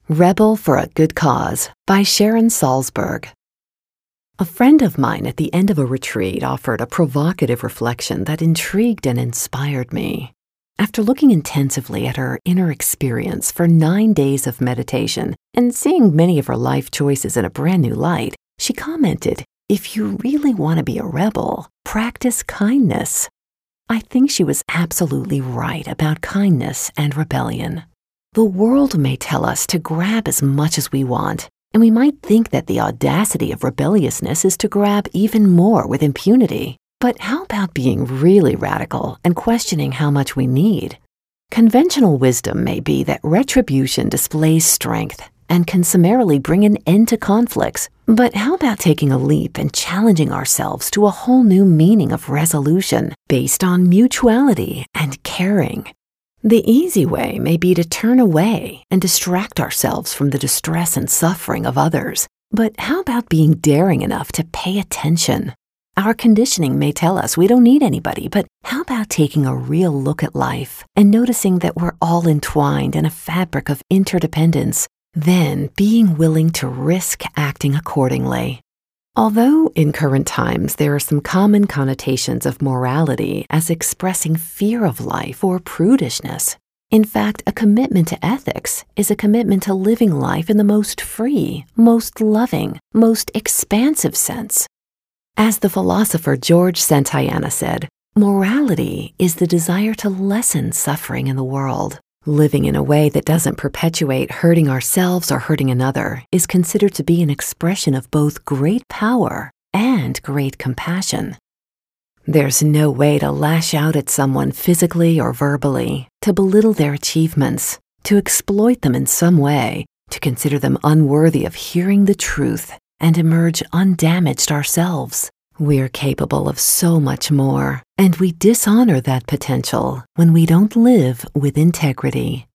Rebel for a Good Cause by Sharon Salzberg. A friend of mine at the end of a retreat offered a provocative reflection that intrigued and inspired me. After looking intensively at her inner experience for 9 days of meditation and seeing many of her life choices in a brand new light, she commented, "If you really want to be a rebel, practice kindness." I think she was absolutely right about kindness and rebellion. The world may tell us to grab as much as we want, and we might think that the audacity of rebelliousness is to grab even more with impunity. But how about being really radical and questioning how much we need? Conventional wisdom may be that retribution displays strength and can summarily bring an end to conflicts. But how about taking a leap and challenging ourselves to a whole new meaning of resolution based on mutuality and caring? The easy way may be to turn away and distract ourselves from the distress and suffering of others. But how about being daring enough to pay attention? Our conditioning may tell us we don't need anybody, but how about taking a real look at life and noticing that we're all entwined in a fabric of interdependence, then being willing to risk acting accordingly? Although in current times there are some common connotations of morality as expressing fear of life or prudishness, in fact, a commitment to ethics is a commitment to living life in the most free, most loving, most expansive sense. As the philosopher George Santayana said, morality is the desire to lessen suffering in the world. Living in a way that doesn't perpetuate hurting ourselves or hurting another is considered to be an expression of both great power and great compassion. There's no way to lash out at someone physically or verbally, to belittle their achievements, to exploit them in some way, to consider them unworthy of hearing the truth and emerge undamaged ourselves. We're capable of so much more, and we dishonor that potential when we don't live with integrity.